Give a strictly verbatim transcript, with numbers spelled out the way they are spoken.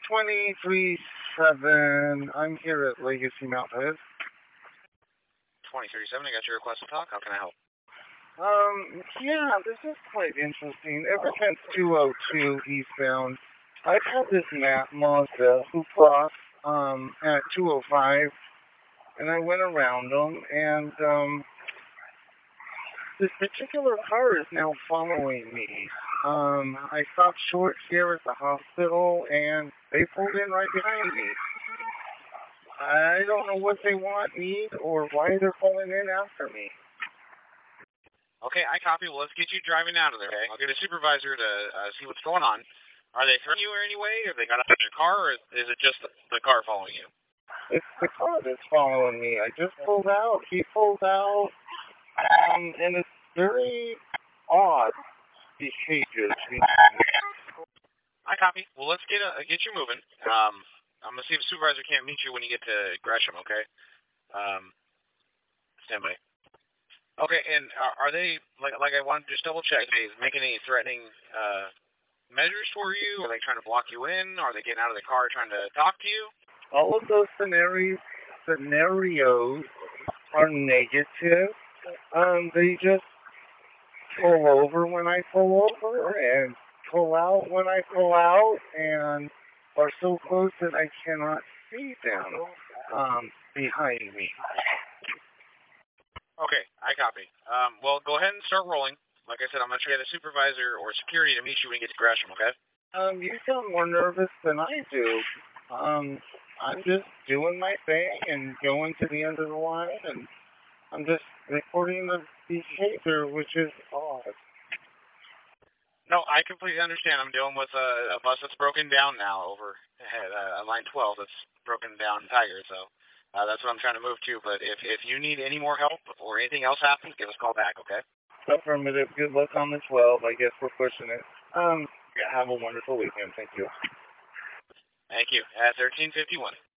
twenty-three seven. I'm here at Legacy Mountain. twenty thirty-seven, I got your request to talk. How can I help? Um, yeah, this is quite interesting. Ever since two oh two eastbound, I've had this Ma- Mazda who crossed um, at two oh five, and I went around them, and um, this particular car is now following me. Um, I stopped short here at the hospital, and they pulled in right behind me. I don't know what they want, need, or why they're pulling in after me. Okay, I copy. Well, let's get you driving out of there, okay? I'll get a supervisor to uh, see what's going on. Are they threatening you in any way? Have they got up in your car, or is it just the, the car following you? It's the car that's following me. I just pulled out. He pulled out. Um, and it's very odd behavior. I copy. Well, let's get a, get you moving. Um, I'm going to see if the supervisor can't meet you when you get to Gresham, okay? Um, stand by. Okay, and are, are they, like like I wanted to just double check, are they making any threatening uh, measures for you? Are they trying to block you in? Are they getting out of the car trying to talk to you? All of those scenarios, scenarios are negative. Um, they just pull over when I pull over and pull out when I pull out and are so close that I cannot see them um, behind me. Okay, I copy. Um, well, go ahead and start rolling. Like I said, I'm going to try the supervisor or security to meet you when you get to Gresham, okay? Um, you sound more nervous than I do. Um, I'm just doing my thing and going to the end of the line, and I'm just recording the behavior, which is odd. No, I completely understand. I'm dealing with a, a bus that's broken down now over at uh, line twelve that's broken down Tiger, so uh, that's what I'm trying to move to. But if, if you need any more help or anything else happens, give us a call back, okay? Affirmative. Good luck on the twelve. I guess we're pushing it. Um, yeah, have a wonderful weekend. Thank you. Thank you. At thirteen fifty-one.